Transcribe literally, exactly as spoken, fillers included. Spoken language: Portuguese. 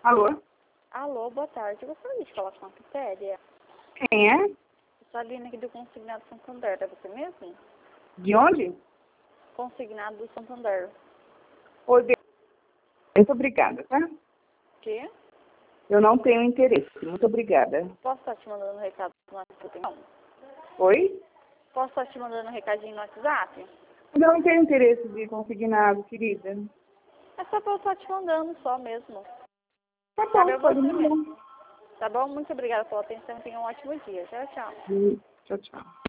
Alô? Alô, boa tarde. Eu gostaria de falar com a Quitéria. Quem é? Eu sou a Aline aqui do Consignado Santander. É você mesmo? De onde? Consignado do Santander. Oi, Be- muito obrigada, tá? O quê? Eu não tenho interesse. Muito obrigada. Posso estar te mandando um recado no WhatsApp? Não. Oi? Posso estar te mandando um recadinho no WhatsApp? Eu não tenho interesse de consignado, querida. É só pra eu estar te mandando só mesmo. Tá Cabe a bom, pode você me mesmo. mandar. Tá bom? Muito obrigada pela atenção. Tenha um ótimo dia. Tchau, tchau. Hum, Tchau, tchau.